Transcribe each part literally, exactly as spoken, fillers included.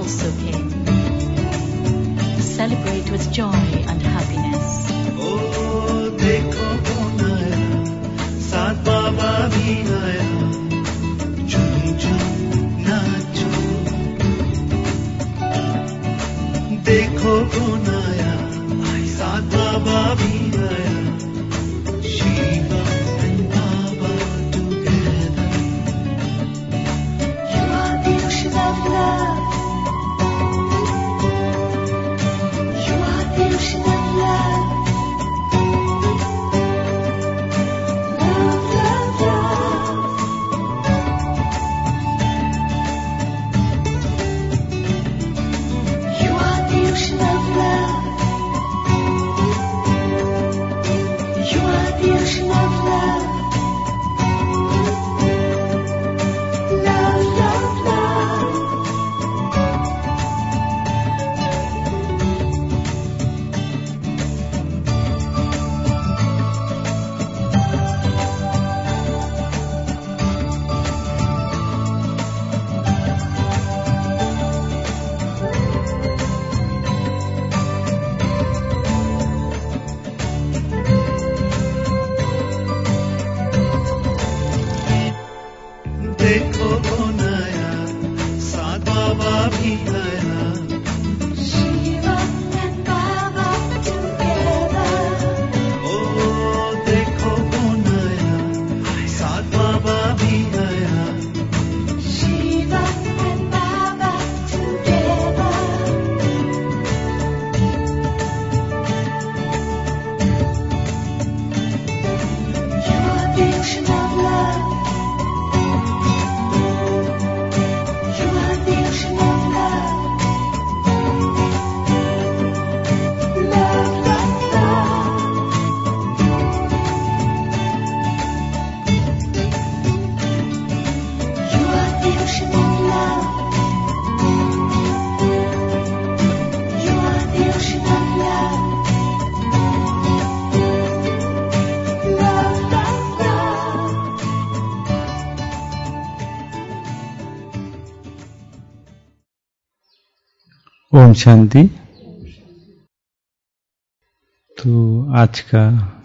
also came. Celebrate with joy and happiness. Oh, dekho kaun aaya, saath Baba bhi aaya, jhum jhum nacho. देखो कौन आया, साथ बाबा भी आया, Shiva and Baba together. You are the ocean of love. You are the ocean of love. Love, love, love. You are the ocean of love. You are the ocean of love. Love, love, love. देखो कौन आया, साथ बाबा भी आया, Shiva and Baba together. oh देखो कौन आया, साथ बाबा भी आया, Shiva and Baba together. You are the ocean of love. You are the ocean of love. Love, love, love. You are the ocean of love. You are the ocean of love. Love, love, love. Om Shanti. तो आज का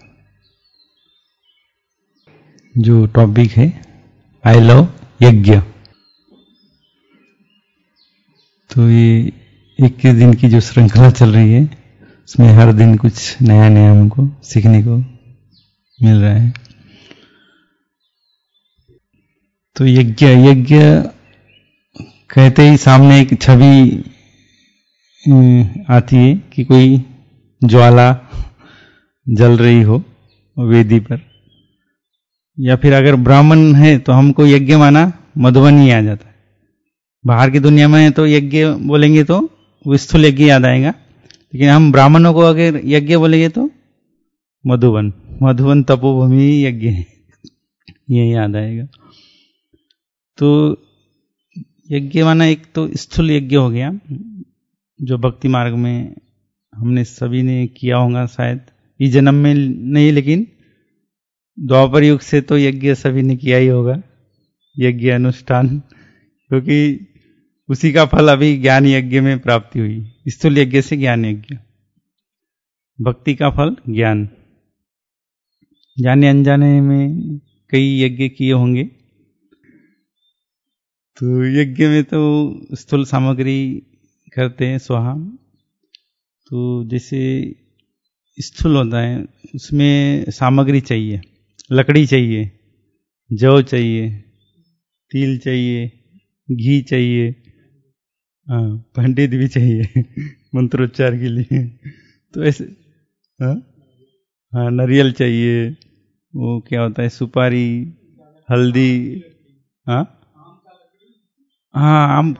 जो topic है I love यज्ञ। तो ये इक्कीस दिन की जो श्रृंखला चल रही है उसमें हर दिन कुछ नया नया हमको सीखने को मिल रहा है। तो यज्ञ यज्ञ कहते ही सामने एक छवि आती है कि कोई ज्वाला जल रही हो वेदी पर, या फिर अगर ब्राह्मण है तो हमको यज्ञ माना मधुबन ही आ जाता है। बाहर की दुनिया में तो यज्ञ बोलेंगे तो वो स्थूल यज्ञ याद आएगा, लेकिन हम ब्राह्मणों को अगर यज्ञ बोलेंगे तो मधुबन मधुबन तपोभूमि यज्ञ है, ये याद आएगा। तो यज्ञ माना एक तो स्थूल यज्ञ हो गया जो भक्ति मार्ग में हमने सभी ने किया होगा, शायद इस जन्म में नहीं, लेकिन द्वापर युग से तो यज्ञ सभी ने किया ही होगा, यज्ञ अनुष्ठान, क्योंकि उसी का फल अभी ज्ञान यज्ञ में प्राप्ति हुई। स्थूल यज्ञ से ज्ञान यज्ञ, भक्ति का फल ज्ञान। जाने अनजाने में कई यज्ञ किए होंगे। तो यज्ञ में तो स्थूल सामग्री करते हैं स्वाहा। तो जैसे स्थूल होता है उसमें सामग्री चाहिए, लकड़ी चाहिए, जौ चाहिए, तिल चाहिए, घी चाहिए, हाँ पंडित भी चाहिए मंत्रोच्चार के लिए। तो ऐसे हाँ हाँ नारियल चाहिए, वो क्या होता है सुपारी, हल्दी, हाँ हाँ आम,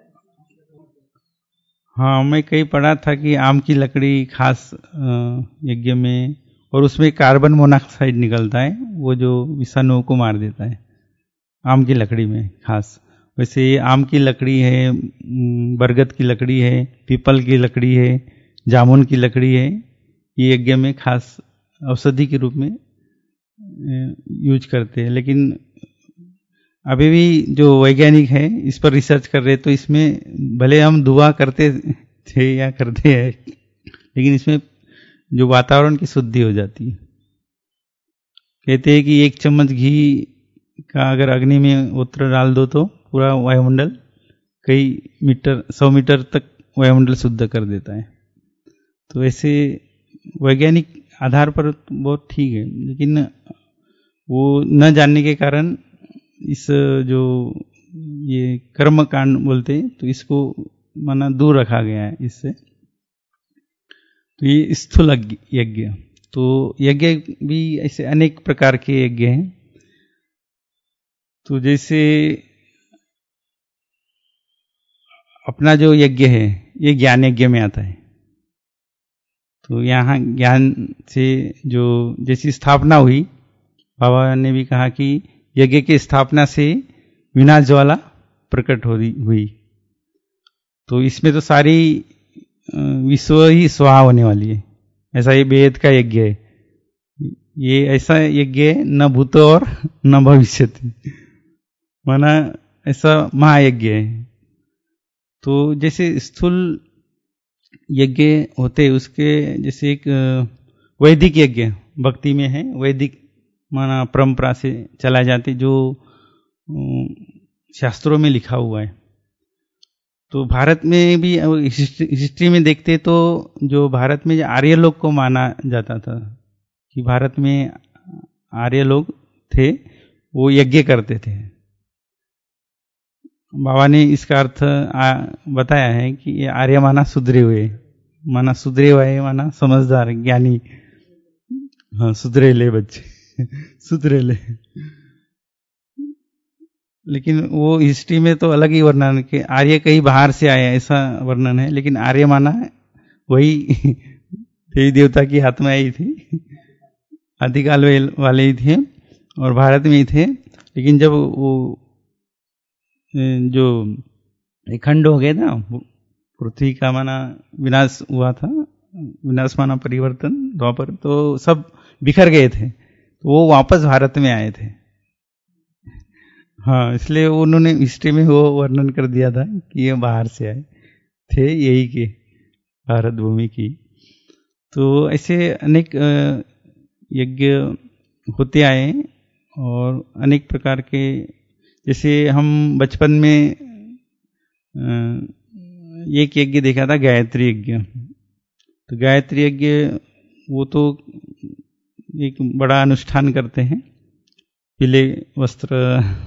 हाँ मैं कहीं पढ़ा था कि आम की लकड़ी खास यज्ञ में, और उसमें कार्बन मोनोऑक्साइड निकलता है वो जो विषाणुओं को मार देता है, आम की लकड़ी में खास। वैसे आम की लकड़ी है, बरगद की लकड़ी है, पीपल की लकड़ी है, जामुन की लकड़ी है, ये यज्ञ में खास औषधि के रूप में यूज करते हैं। लेकिन अभी भी जो वैज्ञानिक है इस पर रिसर्च कर रहे, तो इसमें भले हम दुआ करते थे या करते हैं, लेकिन इसमें जो वातावरण की शुद्धि हो जाती है। कहते हैं कि एक चम्मच घी का अगर अग्नि में उत्तर डाल दो तो पूरा वायुमंडल कई मीटर सौ मीटर तक वायुमंडल शुद्ध कर देता है। तो ऐसे वैज्ञानिक आधार पर बहुत ठीक है, लेकिन वो न जानने के कारण इस जो ये कर्म कांड बोलते हैं तो इसको माना दूर रखा गया है इससे। तो ये स्थूल यज्ञ, तो यज्ञ भी ऐसे अनेक प्रकार के यज्ञ हैं। तो जैसे अपना जो यज्ञ है ये ज्ञान यज्ञ में आता है। तो यहाँ ज्ञान से जो जैसी स्थापना हुई, बाबा ने भी कहा कि यज्ञ की स्थापना से विनाश ज्वाला प्रकट हुई। तो इसमें तो सारी विश्व ही स्वाहा होने वाली है, ऐसा ये वेद का यज्ञ है। ये ऐसा यज्ञ है न भूत और न भविष्य, माना ऐसा महायज्ञ है। तो जैसे स्थूल यज्ञ होते उसके जैसे एक वैदिक यज्ञ भक्ति में है, वैदिक माना परंपरा से चला जाते जो शास्त्रों में लिखा हुआ है। तो भारत में भी हिस्ट्री में देखते तो जो भारत में आर्य लोग को माना जाता था कि भारत में आर्य लोग थे, वो यज्ञ करते थे। बाबा ने इसका अर्थ बताया है कि ये आर्य माना सुधरे हुए, माना सुधरे हुए माना समझदार ज्ञानी, हाँ सुधरेले बच्चे सुधरेले। लेकिन वो हिस्ट्री में तो अलग ही वर्णन के आर्य कहीं बाहर से आया ऐसा वर्णन है, लेकिन आर्य माना वही देवी देवता की आत्मा ही थी, आदिकाल वाले ही थे और भारत में ही थे। लेकिन जब वो जो खंड हो गए ना, पृथ्वी का माना विनाश हुआ था, विनाश माना परिवर्तन द्वापर, तो सब बिखर गए थे, तो वो वापस भारत में आए थे। हाँ, इसलिए उन्होंने हिस्ट्री में वो वर्णन कर दिया था कि ये बाहर से आए थे, यही के भारत भूमि की। तो ऐसे अनेक यज्ञ होते आए और अनेक प्रकार के, जैसे हम बचपन में एक यज्ञ देखा था गायत्री यज्ञ। तो गायत्री यज्ञ वो तो एक बड़ा अनुष्ठान करते हैं, पीले वस्त्र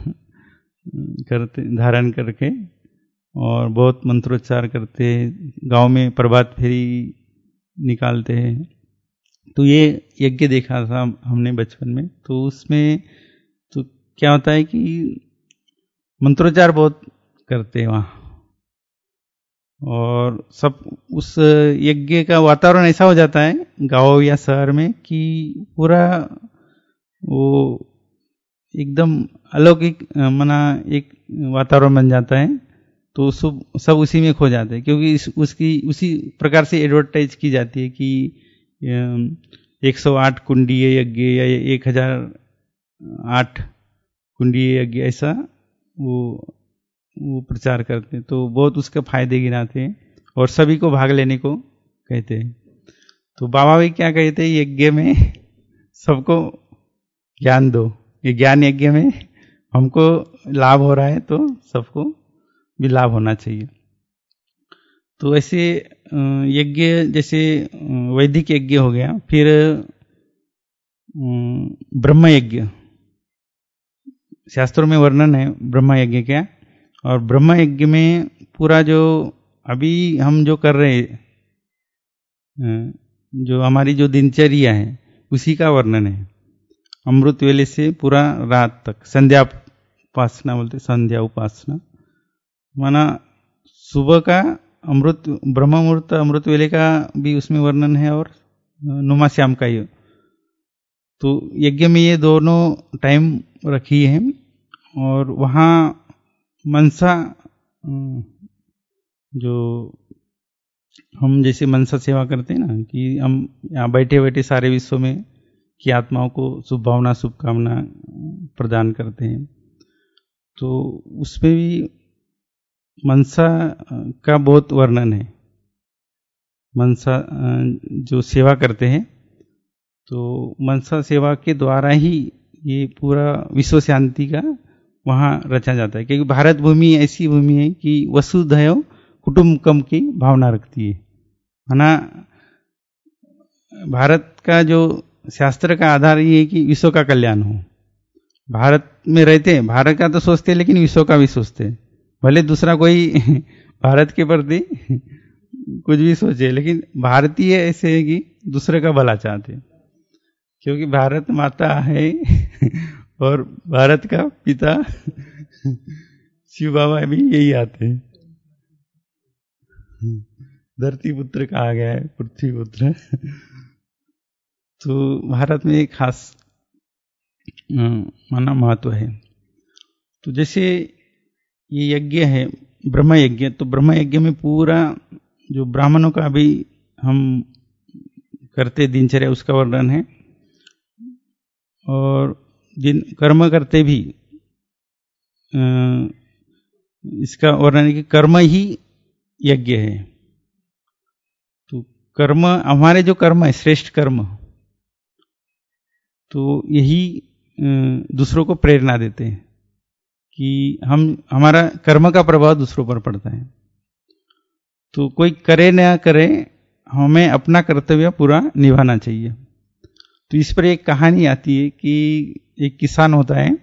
करते धारण करके और बहुत मंत्रोच्चार करते, गांव में प्रभात फेरी निकालते हैं। तो ये यज्ञ देखा था हमने बचपन में। तो उसमें तो क्या होता है कि मंत्रोच्चार बहुत करते हैं वहाँ, और सब उस यज्ञ का वातावरण ऐसा हो जाता है गांव या शहर में कि पूरा वो एकदम अलौकिक मना एक वातावरण बन जाता है। तो सब सब उसी में खो जाते हैं, क्योंकि इस, उसकी उसी प्रकार से एडवर्टाइज की जाती है कि एक सौ आठ कुंडीय यज्ञ या एक हजार आठ कुंडीय यज्ञ, ऐसा वो वो प्रचार करते हैं। तो बहुत उसका फायदे गिनाते हैं और सभी को भाग लेने को कहते हैं। तो बाबा भी क्या कहते हैं, यज्ञ में सबको ज्ञान दो, ये ज्ञान यज्ञ में हमको लाभ हो रहा है तो सबको भी लाभ होना चाहिए। तो ऐसे यज्ञ जैसे वैदिक यज्ञ हो गया, फिर ब्रह्म यज्ञ, शास्त्रों में वर्णन है ब्रह्म यज्ञ क्या। और ब्रह्म यज्ञ में पूरा जो अभी हम जो कर रहे हैं, जो हमारी जो दिनचर्या है उसी का वर्णन है। अमृत वेले से पूरा रात तक संध्या उपासना बोलते, संध्या उपासना माना सुबह का अमृत ब्रह्म मुहूर्त अमृत वेले का भी उसमें वर्णन है और नुमा श्याम का ही। तो यज्ञ में ये दोनों टाइम रखी है। और वहाँ मनसा, जो हम जैसे मनसा सेवा करते हैं ना, कि हम यहाँ बैठे बैठे सारे विश्व में की आत्माओं को शुभ भावना शुभकामना प्रदान करते हैं। तो उसमें भी मनसा का बहुत वर्णन है। मनसा जो सेवा करते हैं, तो मनसा सेवा के द्वारा ही ये पूरा विश्व शांति का वहाँ रचा जाता है, क्योंकि भारत भूमि ऐसी भूमि है कि वसुधैव कुटुम्बकम की भावना रखती है है ना। भारत का जो शास्त्र का आधार ये है कि विश्व का कल्याण हो। भारत में रहते हैं, भारत का तो सोचते हैं, लेकिन विश्व का भी सोचते हैं। भले दूसरा कोई भारत के प्रति कुछ भी सोचे, लेकिन भारतीय ऐसे है कि दूसरे का भला चाहते हैं, क्योंकि भारत माता है और भारत का पिता शिव बाबा भी यही आते हैं। धरती पुत्र कहा गया है, पृथ्वी पुत्र। तो भारत में एक खास माना महत्व है। तो जैसे ये यज्ञ है ब्रह्म यज्ञ, तो ब्रह्म यज्ञ में पूरा जो ब्राह्मणों का भी हम करते दिनचर्या उसका वर्णन है, और जिन कर्म करते भी इसका वर्णन है कि कर्म ही यज्ञ है। तो कर्म, हमारे जो कर्म है श्रेष्ठ कर्म, तो यही दूसरों को प्रेरणा देते हैं कि हम हमारा कर्म का प्रभाव दूसरों पर पड़ता है। तो कोई करे न करे, हमें अपना कर्तव्य पूरा निभाना चाहिए। तो इस पर एक कहानी आती है कि एक किसान होता है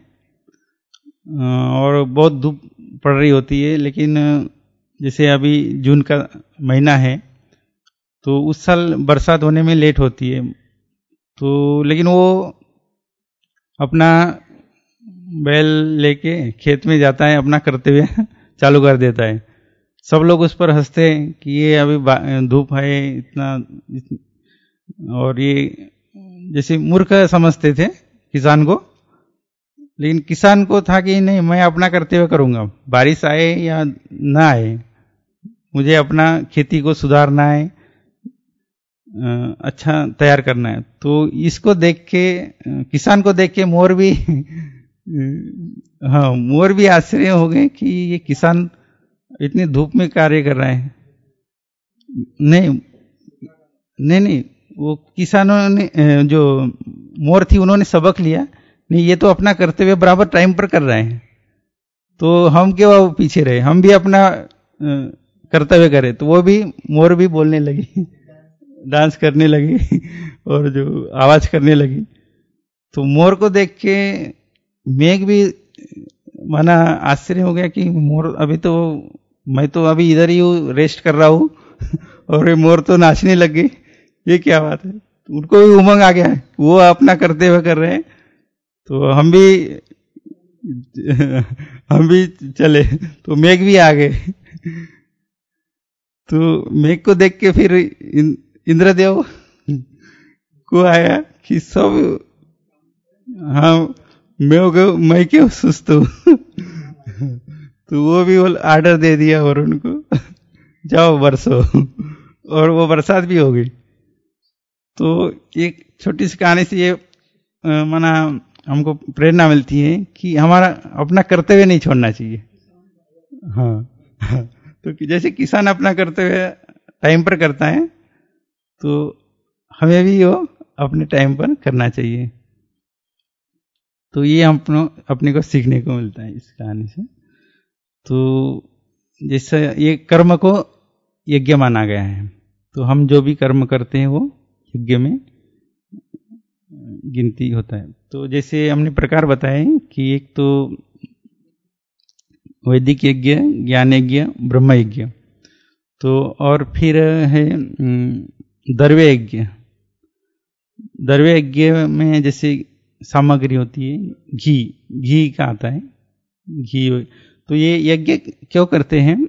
और बहुत धूप पड़ रही होती है, लेकिन जैसे अभी जून का महीना है तो उस साल बरसात होने में लेट होती है। तो लेकिन वो अपना बैल लेके खेत में जाता है, अपना कर्तव्य चालू कर देता है। सब लोग उस पर हंसते हैं कि ये अभी धूप है इतना, और ये जैसे मूर्ख समझते थे किसान को, लेकिन किसान को था कि नहीं, मैं अपना कर्तव्य करूंगा, बारिश आए या ना आए, मुझे अपना खेती को सुधारना है, अच्छा तैयार करना है। तो इसको देख के, किसान को देख के मोर भी हाँ मोर भी आश्चर्य हो गए कि ये किसान इतनी धूप में कार्य कर रहे हैं। नहीं नहीं नहीं वो किसानों ने, जो मोर थी, उन्होंने सबक लिया, नहीं ये तो अपना कर्तव्य बराबर टाइम पर कर रहे हैं, तो हम क्यों पीछे रहे, हम भी अपना कर्तव्य करें। तो वो भी मोर भी बोलने लगी, डांस करने लगी और जो आवाज करने लगी। तो मोर को देख के मेघ भी माना आश्चर्य हो गया कि मोर, अभी तो मैं तो अभी इधर ही हूँ, रेस्ट कर रहा हूँ और ये मोर तो नाचने लग गई, ये क्या बात है। तो उनको भी उमंग आ गया है, वो अपना कर्तव्य कर रहे हैं, तो हम भी हम भी चले। तो मेघ भी आ गए। तो मेघ को देख के फिर इंद्रदेव को आया कि सब, हाँ मैं मैं क्यों सुस्त हूँ। तो वो भी ऑर्डर दे दिया और उनको जाओ बरसो, और वो बरसात भी हो गई। तो एक छोटी सी कहानी से ये माना हमको प्रेरणा मिलती है कि हमारा अपना कर्तव्य नहीं छोड़ना चाहिए। हाँ तो जैसे किसान अपना कर्तव्य टाइम पर करता है, तो हमें भी वो अपने टाइम पर करना चाहिए। तो ये हम अपने को सीखने को मिलता है इस कहानी से। तो जैसे ये कर्म को यज्ञ माना गया है, तो हम जो भी कर्म करते हैं वो यज्ञ में गिनती होता है। तो जैसे हमने प्रकार बताए कि एक तो वैदिक यज्ञ, ज्ञान यज्ञ, ब्रह्म यज्ञ, तो और फिर है द्रव्य यज्ञ। द्रव्य यज्ञ में जैसे सामग्री होती है, घी घी का आता है, घी। तो ये यज्ञ क्यों करते हैं,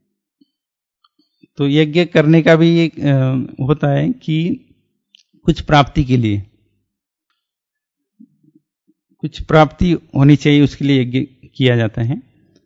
तो यज्ञ करने का भी एक होता है कि कुछ प्राप्ति के लिए, कुछ प्राप्ति होनी चाहिए, उसके लिए यज्ञ किया जाता है।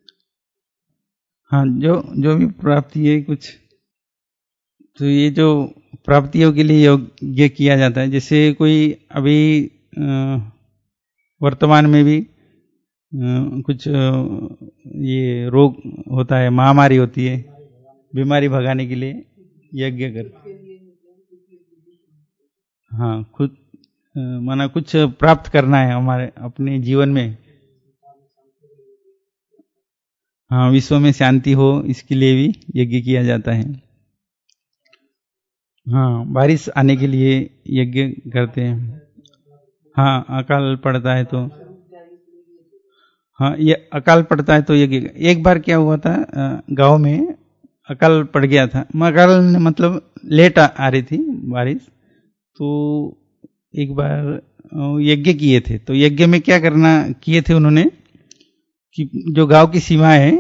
हाँ, जो जो भी प्राप्ति है कुछ, तो ये जो प्राप्तियों के लिए यज्ञ किया जाता है। जैसे कोई अभी वर्तमान में भी कुछ ये रोग होता है, महामारी होती है, बीमारी भगाने के लिए यज्ञ कर, हाँ खुद माना कुछ प्राप्त करना है हमारे अपने जीवन में, हाँ विश्व में शांति हो, इसके लिए भी यज्ञ किया जाता है। हाँ बारिश आने के लिए यज्ञ करते हैं। हाँ अकाल पड़ता है तो, हाँ ये अकाल पड़ता है तो यज्ञ। एक बार क्या हुआ था, गांव में अकाल पड़ गया था, अकाल मतलब लेट आ, आ रही थी बारिश, तो एक बार यज्ञ किए थे। तो यज्ञ में क्या करना किए थे उन्होंने कि जो गांव की सीमा है,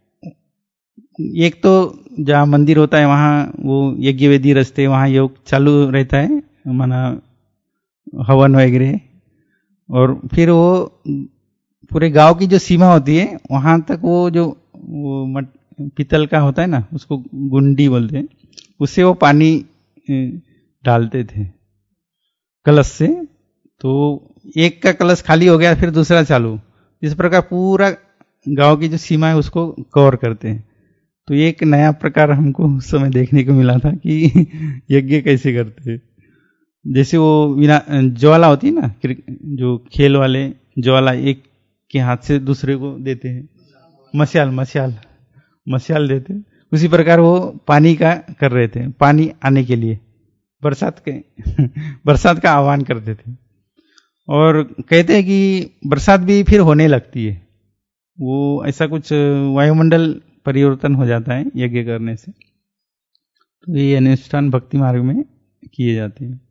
एक तो जहाँ मंदिर होता है वहाँ वो यज्ञ वेदी रचते, वहाँ योग चालू रहता है, माना हवन वगैरह, और फिर वो पूरे गांव की जो सीमा होती है वहां तक वो जो वो मट, पीतल का होता है ना, उसको गुंडी बोलते हैं, उससे वो पानी डालते थे कलश से। तो एक का कलश खाली हो गया, फिर दूसरा चालू, इस प्रकार पूरा गांव की जो सीमा है उसको कवर करते हैं। तो एक नया प्रकार हमको उस समय देखने को मिला था कि यज्ञ कैसे करते हैं। जैसे वो बिना ज्वाला होती है ना, जो खेल वाले ज्वाला एक के हाथ से दूसरे को देते हैं, मशाल मशाल मशाल देते, उसी प्रकार वो पानी का कर रहे थे, पानी आने के लिए बरसात के बरसात का आह्वान करते थे। और कहते हैं कि बरसात भी फिर होने लगती है, वो ऐसा कुछ वायुमंडल परिवर्तन हो जाता है यज्ञ करने से। तो ये अनुष्ठान भक्ति मार्ग में किए जाते हैं।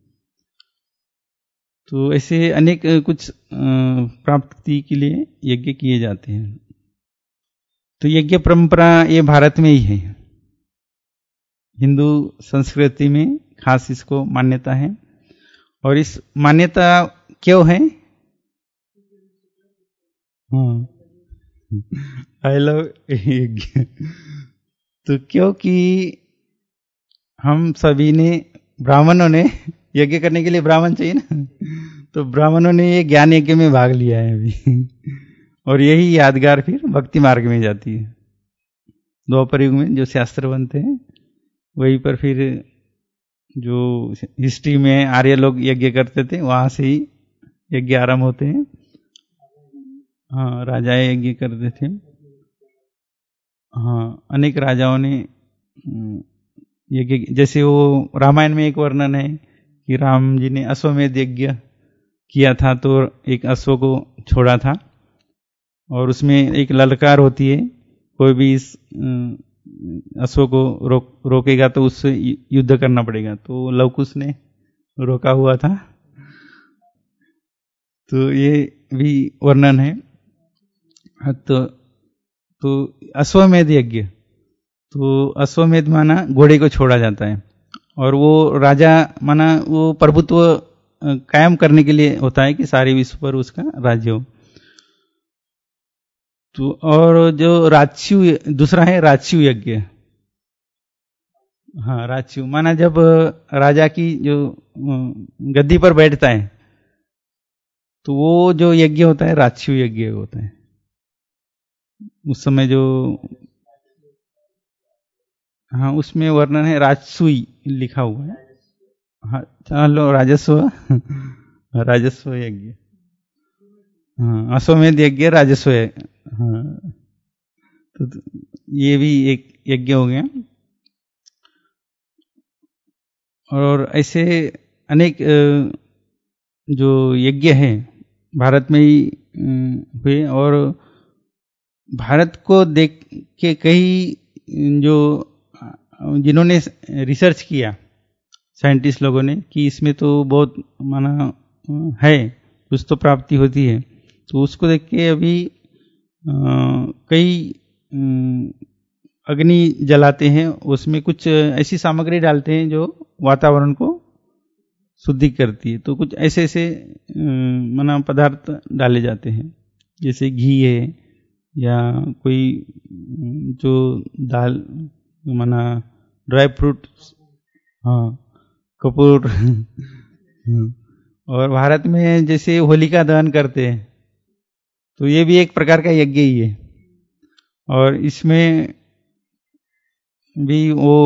तो ऐसे अनेक कुछ प्राप्ति के लिए यज्ञ किए जाते हैं। तो यज्ञ परंपरा ये भारत में ही है, हिंदू संस्कृति में खास इसको मान्यता है। और इस मान्यता क्यों है, आई लव यज्ञ, तो क्योंकि हम सभी ने, ब्राह्मणों ने यज्ञ करने के लिए ब्राह्मण चाहिए ना, तो ब्राह्मणों ने ये ज्ञान यज्ञ में भाग लिया है अभी और यही यादगार फिर भक्ति मार्ग में जाती है। द्वापर युग में जो शास्त्र बनते हैं वहीं पर फिर जो हिस्ट्री में आर्य लोग यज्ञ करते थे वहां से ही यज्ञ आरंभ होते हैं। हाँ राजा यज्ञ करते थे, हाँ अनेक राजाओं ने यज्ञ, जैसे वो रामायण में एक वर्णन है कि राम जी ने अश्वमेध यज्ञ किया था, तो एक अश्व को छोड़ा था और उसमें एक ललकार होती है, कोई भी इस अश्व को रोक रोकेगा तो उससे युद्ध करना पड़ेगा। तो लवकुश ने रोका हुआ था, तो ये भी वर्णन है। तो तो अश्वमेध यज्ञ, तो अश्वमेध माना घोड़े को छोड़ा जाता है, और वो राजा माना वो प्रभुत्व कायम करने के लिए होता है कि सारे विश्व पर उसका राज्य हो। तो और जो राजस्यु, दूसरा है राजस्यु यज्ञ। हाँ राजस्यु माना जब राजा की जो गद्दी पर बैठता है तो वो जो यज्ञ होता है राजस्यु यज्ञ होता है। उस समय जो, हाँ उसमें वर्णन है, राजसूई लिखा हुआ है। हाँ चलो राजस्व राजस्व यज्ञ, हाँ अश्वमेध यज्ञ राजस्व, हाँ तो ये भी एक यज्ञ हो गया। और ऐसे अनेक जो यज्ञ हैं भारत में ही हुए, और भारत को देख के कई जो जिन्होंने रिसर्च किया साइंटिस्ट लोगों ने कि इसमें तो बहुत माना है, कुछ तो प्राप्ति होती है, तो उसको देख के अभी आ, कई अग्नि जलाते हैं, उसमें कुछ ऐसी सामग्री डालते हैं जो वातावरण को शुद्धि करती है। तो कुछ ऐसे ऐसे माना पदार्थ डाले जाते हैं, जैसे घी है या कोई जो दाल माना ड्राई फ्रूट, हाँ कपूर और भारत में जैसे होलिका दहन करते हैं, तो ये भी एक प्रकार का यज्ञ ही है। और इसमें भी वो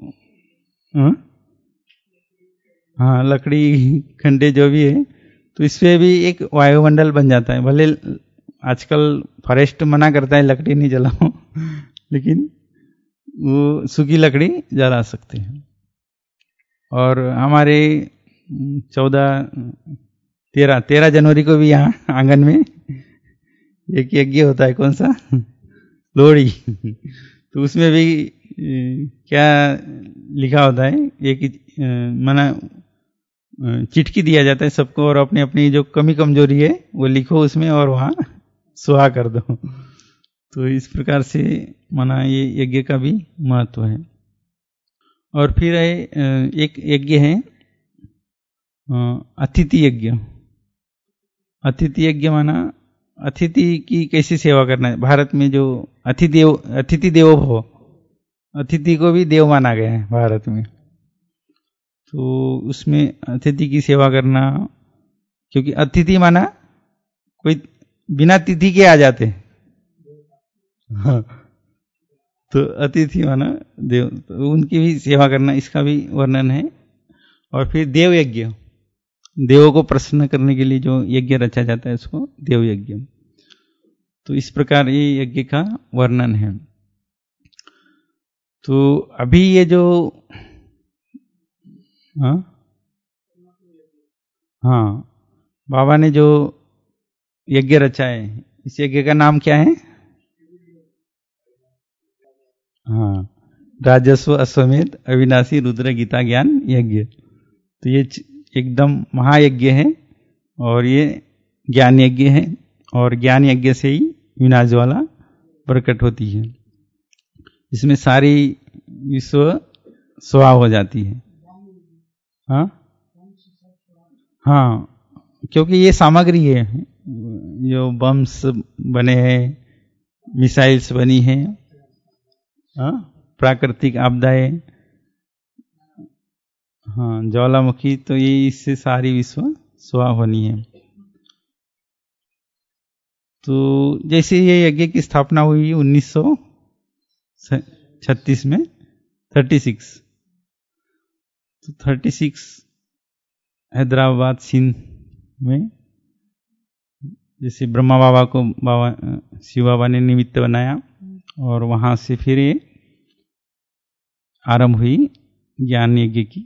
हाँ लकड़ी खंडे जो भी है, तो इससे भी एक वायुमंडल बन जाता है। भले आजकल फॉरेस्ट मना करता है लकड़ी नहीं जलाओ, लेकिन वो सूखी लकड़ी जला सकते हैं। और हमारे चौदह तेरह तेरह जनवरी को भी यहाँ आंगन में एक यज्ञ होता है। कौन सा? लोहड़ी। तो उसमें भी क्या लिखा होता है, एक मना चिट्ठी दिया जाता है सबको, और अपनी अपनी जो कमी कमजोरी है वो लिखो उसमें और वहां सुहा कर दो। तो इस प्रकार से माना ये यज्ञ का भी महत्व है। और फिर एक यज्ञ है अतिथि यज्ञ। अतिथि यज्ञ माना अतिथि की कैसी सेवा करना है। भारत में जो अतिथि देव अतिथि देवो भव, अतिथि को भी देव माना गया है भारत में। तो उसमें अतिथि की सेवा करना, क्योंकि अतिथि माना कोई बिना तिथि के आ जाते। हाँ, तो अतिथि माना देव, तो उनकी भी सेवा करना, इसका भी वर्णन है। और फिर देव यज्ञ, देवों को प्रसन्न करने के लिए जो यज्ञ रचा जाता है उसको देव यज्ञ। तो इस प्रकार ये यज्ञ का वर्णन है। तो अभी ये जो हाँ हाँ बाबा ने जो यज्ञ रचा है, इस यज्ञ का नाम क्या है? हाँ, राजस्व अश्वमेध अविनाशी रुद्र गीता ज्ञान यज्ञ। तो ये एकदम महायज्ञ है और ये ज्ञान यज्ञ है, और ज्ञान यज्ञ से ही विनाश ज्वाला प्रकट होती है। इसमें सारी विश्व स्वाहा हो जाती है। हाँ हाँ, क्योंकि ये सामग्री है, जो बम्स बने हैं, मिसाइल्स बनी हैं, हाँ, प्राकृतिक आपदाएं, हाँ, ज्वालामुखी, तो ये इससे सारी विश्व स्वाहा होनी है। तो जैसे ये यज्ञ की स्थापना हुई उन्नीस सौ छत्तीस में, छत्तीस, तो छत्तीस हैदराबाद सिंध में, जैसे ब्रह्मा बाबा को बाबा शिव बाबा ने निमित्त बनाया, और वहां से फिर ये आरंभ हुई ज्ञान यज्ञ की।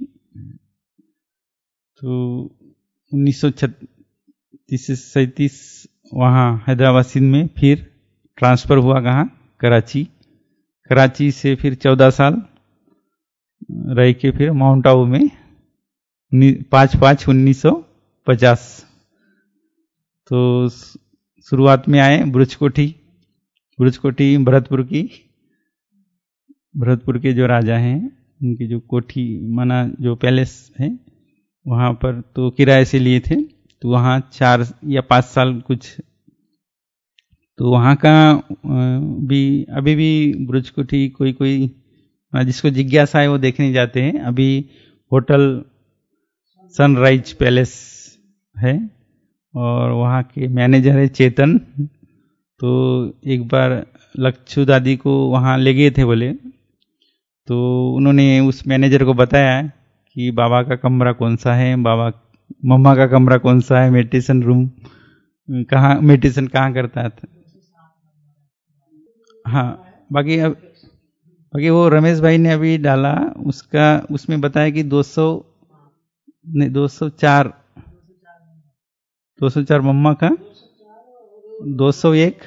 तो उन्नीस सौ छत्तीस से सैंतीस वहाँ हैदराबाद सिंध में फिर ट्रांसफर हुआ, कहाँ? कराची। कराची से फिर चौदह साल रह के फिर माउंट आबू में पाँच पाँच उन्नीस सौ पचास। तो शुरुआत में आए ब्रुजकोठी, ब्रुजकोठी भरतपुर की, भरतपुर के जो राजा हैं उनकी जो कोठी माना जो पैलेस है वहाँ पर, तो किराए से लिए थे। तो वहाँ चार या पाँच साल कुछ, तो वहाँ का भी अभी भी ब्रुजकोठी कोई कोई जिसको जिज्ञासा है वो देखने जाते हैं। अभी होटल सनराइज पैलेस है और वहाँ के मैनेजर है चेतन। तो एक बार लक्षु दादी को वहाँ ले गए थे बोले, तो उन्होंने उस मैनेजर को बताया कि बाबा का कमरा कौन सा है, बाबा मम्मा का कमरा कौन सा है, मेडिटेशन रूम कहाँ, मेडिटेशन कहाँ करता था। हाँ, बाकी अब बाकी वो रमेश भाई ने अभी डाला उसका, उसमें बताया कि दो सौ नहीं दो सौ चार दो सौ चार मम्मा का, दो सौ एक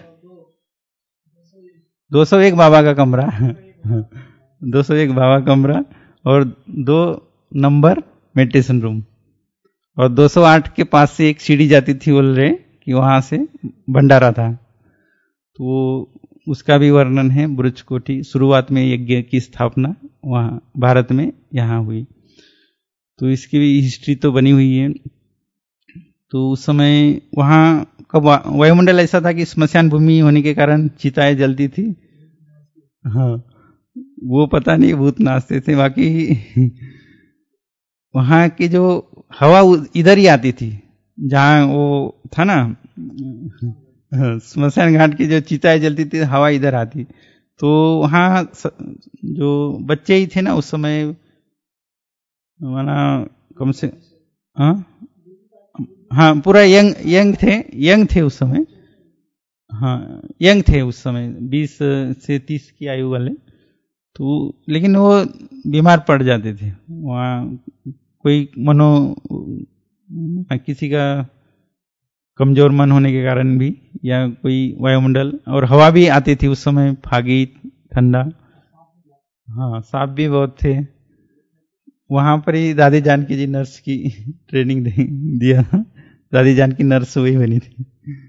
दो सौ एक बाबा का कमरा दो सौ एक बाबा कमरा और दो नंबर मेडिटेशन रूम, और दो सौ आठ के पास से एक सीढ़ी जाती थी, बोल रहे कि वहां से भंडारा था। तो उसका भी वर्णन है। ब्रुजकोठी शुरुआत में यज्ञ की स्थापना वहां भारत में यहाँ हुई, तो इसकी भी हिस्ट्री तो बनी हुई है। तो उस समय वहां का वायुमंडल ऐसा था कि स्मशान भूमि होने के कारण चिताएं जलती थी। हाँ, वो पता नहीं भूत नाचते थे। बाकी वहां की जो हवा इधर ही आती थी, जहां वो था ना स्मशान घाट की जो चिताएं जलती थी, हवा इधर आती, तो वहाँ जो बच्चे ही थे ना उस समय, माना कम से हाँ हाँ पूरा यंग यंग थे यंग थे उस समय, हाँ यंग थे उस समय, बीस से तीस की आयु वाले। तो लेकिन वो बीमार पड़ जाते थे वहाँ, कोई मनो किसी का कमजोर मन होने के कारण भी, या कोई वायुमंडल, और हवा भी आती थी उस समय, फागी ठंडा, हाँ सांप भी बहुत थे। वहां पर ही दादी जानकी जी नर्स की ट्रेनिंग दिया, दादी जानकी नर्स वही बनी थी।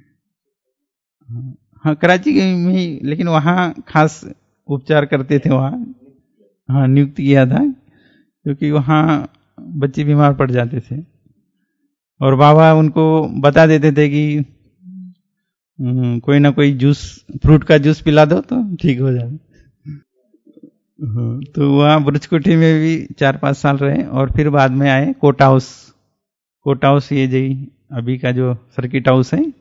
हाँ कराची में ही, लेकिन वहाँ खास उपचार करते थे वहाँ, हाँ नियुक्त किया था, क्योंकि वहाँ बच्चे बीमार पड़ जाते थे और बाबा उनको बता देते थे कि कोई ना कोई जूस, फ्रूट का जूस पिला दो तो ठीक हो जाए। तो वहाँ बुर्जकोठी में भी चार पांच साल रहे और फिर बाद में आए कोटा हाउस। कोटा हाउस ये जी अभी का जो सर्किट हाउस है,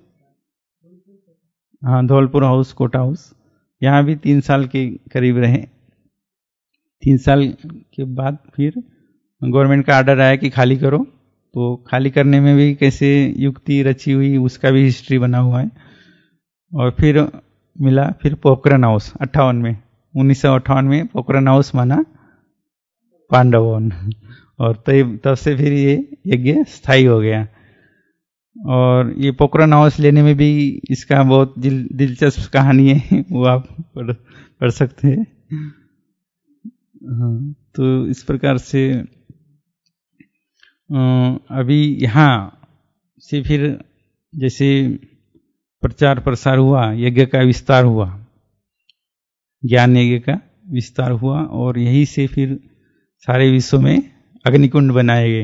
हाँ धौलपुर हाउस, कोटा हाउस, यहाँ भी तीन साल के करीब रहे। तीन साल के बाद फिर गवर्नमेंट का आर्डर आया कि खाली करो, तो खाली करने में भी कैसे युक्ति रची हुई उसका भी हिस्ट्री बना हुआ है। और फिर मिला फिर पोखरण हाउस अट्ठावन में, उन्नीस सौ अट्ठावन में पोखरण हाउस माना पांडवन, और तब तब से फिर ये यज्ञ स्थायी हो गया। और ये पोखरण हाउस लेने में भी इसका बहुत दिल, दिलचस्प कहानी है, वो आप पढ़, पढ़ सकते हैं। हाँ, तो इस प्रकार से अभी यहाँ से फिर जैसे प्रचार प्रसार हुआ, यज्ञ का विस्तार हुआ, ज्ञान यज्ञ का विस्तार हुआ, और यही से फिर सारे विश्व में अग्निकुंड बनाए गए।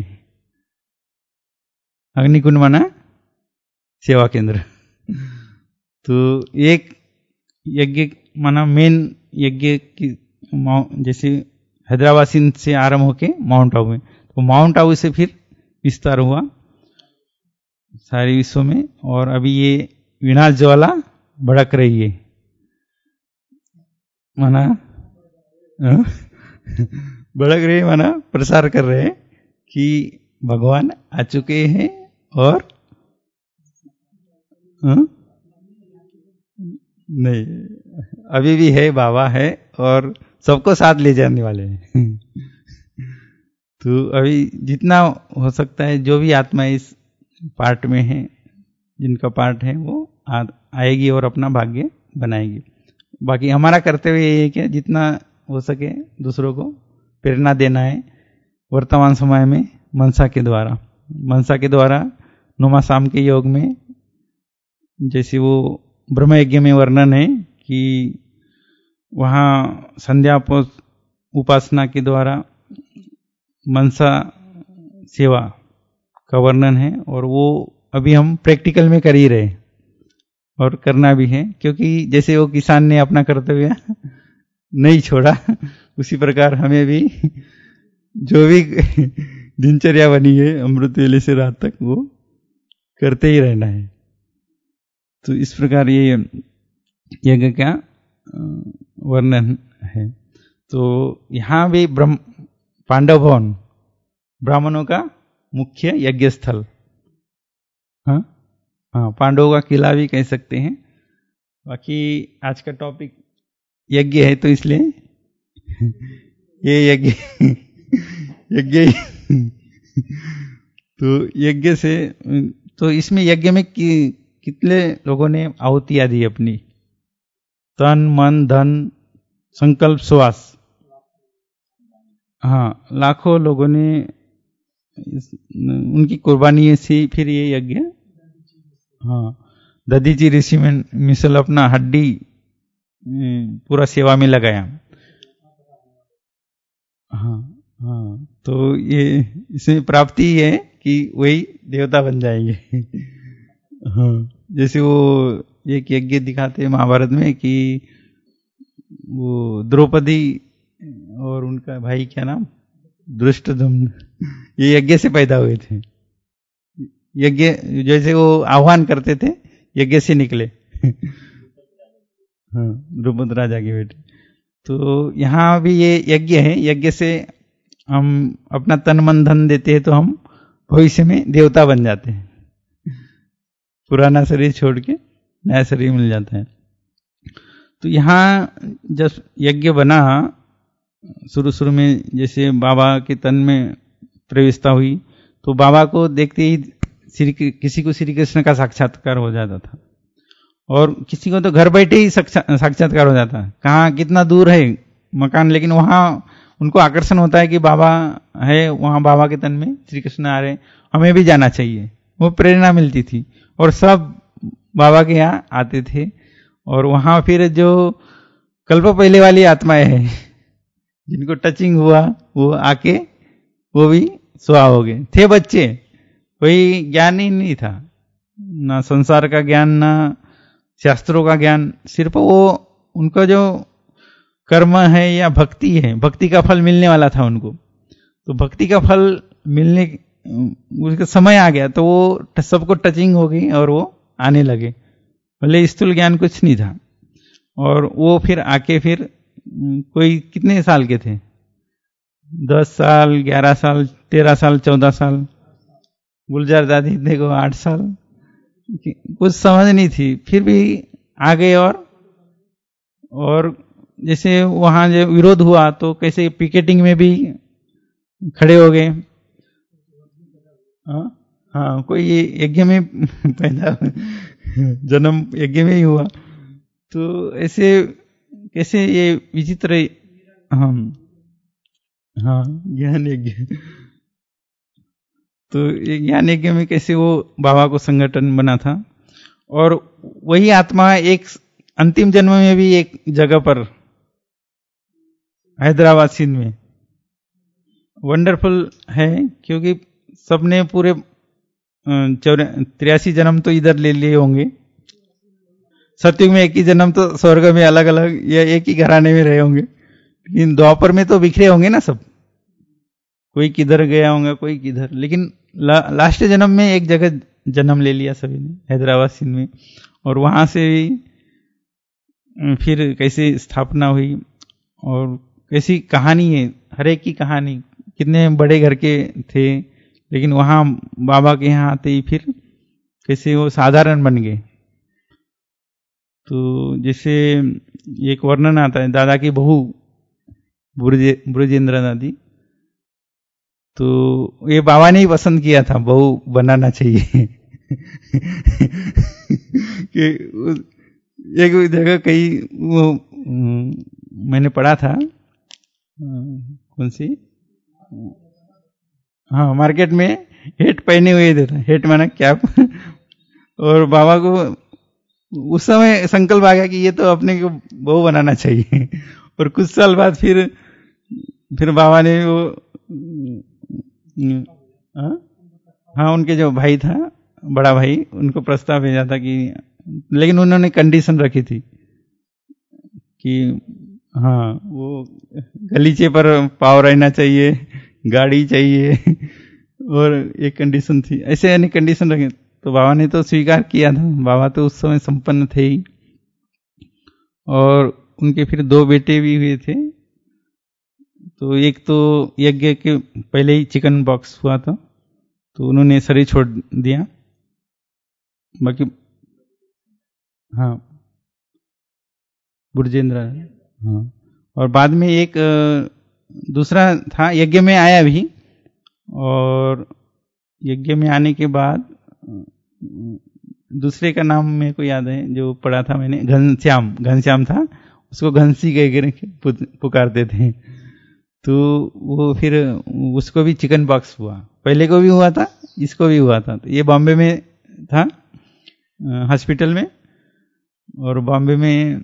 अग्निकुंड माना सेवा केंद्र। तो एक यज्ञ माना मेन यज्ञ की, जैसे हैदराबाद से आरंभ होके माउंट आबू में, तो माउंट आबू से फिर विस्तार हुआ सारे विश्व में। और अभी ये विनाश ज्वाला भड़क रही है, माना भड़क रही है, माना प्रसार कर रहे हैं कि भगवान आ चुके हैं और हाँ? नहीं, अभी भी है, बाबा है और सबको साथ ले जाने वाले हैं। तो अभी जितना हो सकता है, जो भी आत्मा इस पार्ट में है, जिनका पार्ट है, वो आ, आएगी और अपना भाग्य बनाएगी। बाकी हमारा कर्तव्य ये है कि जितना हो सके दूसरों को प्रेरणा देना है वर्तमान समय में मनसा के द्वारा। मनसा के द्वारा नुमा शाम के योग में, जैसे वो ब्रह्म यज्ञ में वर्णन है कि वहाँ संध्या उपासना के द्वारा मनसा सेवा का वर्णन है, और वो अभी हम प्रैक्टिकल में कर ही रहे और करना भी है, क्योंकि जैसे वो किसान ने अपना कर्तव्य नहीं छोड़ा, उसी प्रकार हमें भी जो भी दिनचर्या बनी है अमृत वेले से रात तक, वो करते ही रहना है। तो इस प्रकार ये यज्ञ का वर्णन है। तो यहाँ भी ब्रह्म पांडव भवन ब्राह्मणों का मुख्य यज्ञ स्थल, हाँ हाँ पांडवों का किला भी कह सकते हैं। बाकी आज का टॉपिक यज्ञ है, तो इसलिए ये यज्ञ यज्ञ तो यज्ञ से, तो इसमें यज्ञ में कि, कितने लोगों ने आहुतियां दी अपनी, तन मन धन संकल्प श्वास, हाँ लाखों लोगों ने उनकी कुर्बानी से फिर ये यज्ञ, हाँ दधीची ऋषि में मिसल अपना हड्डी पूरा सेवा में लगाया। हाँ हाँ तो ये इसमें प्राप्ति है कि वही देवता बन जाएंगे। हाँ जैसे वो एक यज्ञ दिखाते हैं महाभारत में कि वो द्रौपदी और उनका भाई क्या नाम धृष्टद्युम्न, ये यज्ञ से पैदा हुए थे। यज्ञ जैसे वो आह्वान करते थे, यज्ञ से निकले। हाँ, द्रुपद राजा के बेटे। तो यहाँ भी ये यज्ञ है, यज्ञ से हम अपना तन मन धन देते हैं तो हम भविष्य में देवता बन जाते हैं, पुराना शरीर छोड़ के नया शरीर मिल जाता है। तो यहाँ जब यज्ञ बना, शुरू शुरू में जैसे बाबा के तन में प्रवेशता हुई तो बाबा को देखते ही श्री किसी को श्री कृष्ण का साक्षात्कार हो जाता था, और किसी को तो घर बैठे ही साक्षात्कार हो जाता है। कहाँ कितना दूर है मकान, लेकिन वहां उनको आकर्षण होता है कि बाबा है, वहां बाबा के तन में श्री कृष्ण आ रहे, हमें भी जाना चाहिए, वो प्रेरणा मिलती थी। और सब बाबा के यहाँ आते थे, और वहां फिर जो कल्प पहले वाली आत्माएं हैं जिनको टचिंग हुआ वो आके वो भी सुहा हो गए। थे बच्चे, कोई ज्ञान ही नहीं था, ना संसार का ज्ञान ना शास्त्रों का ज्ञान, सिर्फ वो उनका जो कर्म है या भक्ति है, भक्ति का फल मिलने वाला था उनको। तो भक्ति का फल मिलने उसका समय आ गया तो वो सबको टचिंग हो गई और वो आने लगे, भले स्थूल ज्ञान कुछ नहीं था। और वो फिर आके फिर कोई कितने साल के थे, दस साल, ग्यारह साल, तेरह साल, चौदह साल, गुलजार दादी देखो आठ साल, कुछ समझ नहीं थी, फिर भी आ गए। और और जैसे वहां जो विरोध हुआ तो कैसे पिकेटिंग में भी खड़े हो गए। हाँ हाँ, कोई यज्ञ में पैदा जन्म यज्ञ में ही हुआ, तो ऐसे कैसे ये विचित्र। हाँ हाँ, ज्ञान यज्ञ, तो ज्ञान यज्ञ में कैसे वो बाबा को संगठन बना था। और वही आत्मा एक अंतिम जन्म में भी एक जगह पर हैदराबाद सिंध में वंडरफुल है, क्योंकि सबने पूरे तिरासी जन्म तो इधर ले लिए होंगे, सतयुग में एक ही जन्म तो स्वर्ग में अलग अलग या एक ही घराने में रहे होंगे, लेकिन द्वापर में तो बिखरे होंगे ना सब, कोई किधर गया होगा कोई किधर, लेकिन ला, लास्ट जन्म में एक जगह जन्म ले लिया सभी ने, हैदराबाद सिंध में। और वहां से भी फिर कैसे स्थापना हुई और कैसी कहानी है, हर एक की कहानी, कितने बड़े घर के थे, लेकिन वहां बाबा के यहाँ आते ही फिर कैसे वो साधारण बन गए। तो जैसे एक वर्णन आता है, दादा की बहू ब्रजे ब्रजेंद्र दादी, तो ये बाबा ने ही पसंद किया था बहू बनाना चाहिए कि एक जगह कहीं वो मैंने पढ़ा था, कौन सी, हाँ मार्केट में हेट पहने हुए थे, हेट माना कैप, और बाबा को उस समय संकल्प आ गया कि ये तो अपने को बहू बनाना चाहिए। और कुछ साल बाद फिर फिर बाबा ने वो हाँ, हाँ उनके जो भाई था, बड़ा भाई, उनको प्रस्ताव भेजा था कि, लेकिन उन्होंने कंडीशन रखी थी कि हाँ वो गलीचे पर पाव रहना चाहिए, गाड़ी चाहिए, और एक कंडीशन थी, ऐसे यानी कंडीशन रखे। तो बाबा ने तो स्वीकार किया था, बाबा तो उस समय संपन्न थे ही। और उनके फिर दो बेटे भी हुए थे, तो एक तो यज्ञ के पहले ही चिकन बॉक्स हुआ था तो उन्होंने शरीर छोड़ दिया, बाकी हाँ ब्रजेंद्र, हाँ। और बाद में एक दूसरा था, यज्ञ में आया भी, और यज्ञ में आने के बाद दूसरे का नाम मेरे को याद है जो पढ़ा था मैंने, घनश्याम, घनश्याम था, उसको घंसी कह के पुकारते थे। तो वो फिर उसको भी चिकन बॉक्स हुआ, पहले को भी हुआ था, इसको भी हुआ था। तो ये बॉम्बे में था हॉस्पिटल में, और बॉम्बे में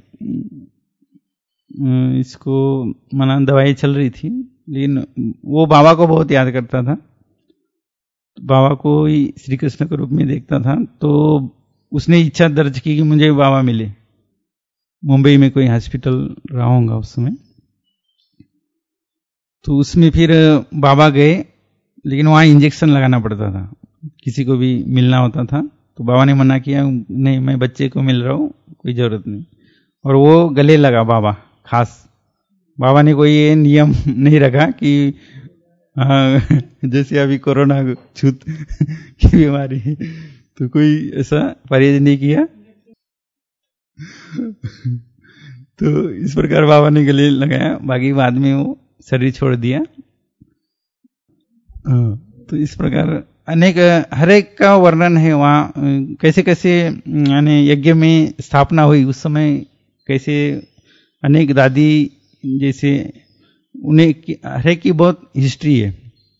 इसको माना दवाई चल रही थी, लेकिन वो बाबा को बहुत याद करता था, बाबा को ही श्री कृष्ण के रूप में देखता था। तो उसने इच्छा दर्ज की कि मुझे बाबा मिले। मुंबई में कोई हॉस्पिटल रहा होगा उस समय, तो उसमें फिर बाबा गए, लेकिन वहां इंजेक्शन लगाना पड़ता था, किसी को भी मिलना होता था तो बाबा ने मना किया, नहीं मैं बच्चे को मिल रहा हूँ, कोई जरूरत नहीं। और वो गले लगा बाबा खास। बाबा ने कोई ये नियम नहीं रखा कि आ, जैसे अभी कोरोना छूत की बीमारी है, तो कोई ऐसा परहेज नहीं किया। तो इस प्रकार बाबा ने गले लगाया, बाकी बाद में वो शरीर छोड़ दिया। तो इस प्रकार अनेक हर एक का वर्णन है वहाँ, कैसे कैसे यानी यज्ञ में स्थापना हुई उस समय, कैसे अनेक दादी जैसे उन्हें हर एक की बहुत हिस्ट्री है।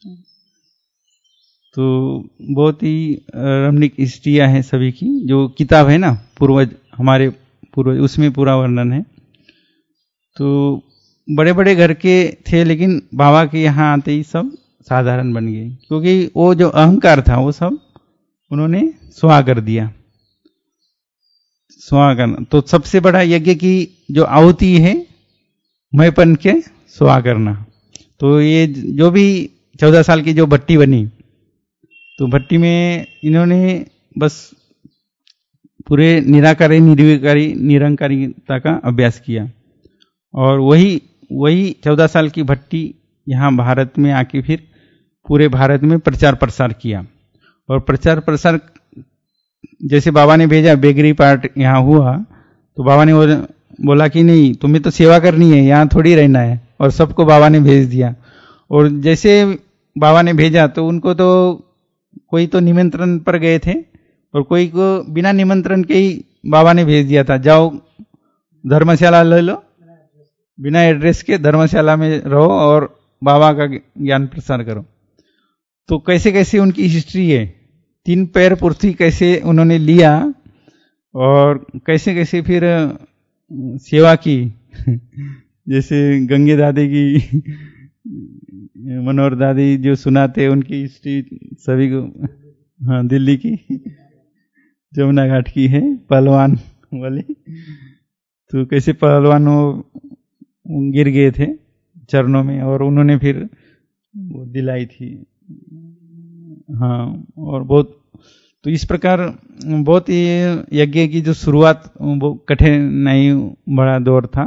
तो बहुत ही रमणीक हिस्ट्रियाँ हैं सभी की, जो किताब है ना पूर्वज हमारे पूर्वज, उसमें पूरा वर्णन है। तो बड़े बड़े घर के थे, लेकिन बाबा के यहाँ आते ही सब साधारण बन गए, क्योंकि वो जो अहंकार था वो सब उन्होंने स्वाहा कर दिया। स्वाहा करना तो सबसे बड़ा यज्ञ की जो आहुति है, मैंपन के स्वाहा करना। तो ये जो भी चौदह साल की जो भट्टी बनी, तो भट्टी में इन्होंने बस पूरे निराकारी निर्विकारी निरंकारिता का अभ्यास किया। और वही वही चौदह साल की भट्टी यहाँ भारत में आके फिर पूरे भारत में प्रचार प्रसार किया। और प्रचार प्रसार जैसे बाबा ने भेजा, बेगरी पार्ट यहाँ हुआ, तो बाबा ने बोला कि नहीं, तुम्हें तो सेवा करनी है, यहाँ थोड़ी रहना है, और सबको बाबा ने भेज दिया। और जैसे बाबा ने भेजा तो उनको तो कोई तो निमंत्रण पर गए थे, और कोई को बिना निमंत्रण के ही बाबा ने भेज दिया था, जाओ धर्मशाला ले लो, बिना एड्रेस के धर्मशाला में रहो और बाबा का ज्ञान प्रसार करो। तो कैसे कैसे उनकी हिस्ट्री है, तीन पैर पृथ्वी कैसे उन्होंने लिया, और कैसे कैसे फिर सेवा की। जैसे गंगे दादी की, मनोहर दादी जो सुनाते उनकी हिस्ट्री सभी को, हाँ दिल्ली की जमुना घाट की है पहलवान वाली। तो कैसे पहलवान वो गिर गए थे चरणों में, और उन्होंने फिर वो दिलाई थी। हाँ, और बहुत तो इस प्रकार बहुत ही यज्ञ की जो शुरुआत वो कठिन नहीं बड़ा दौर था।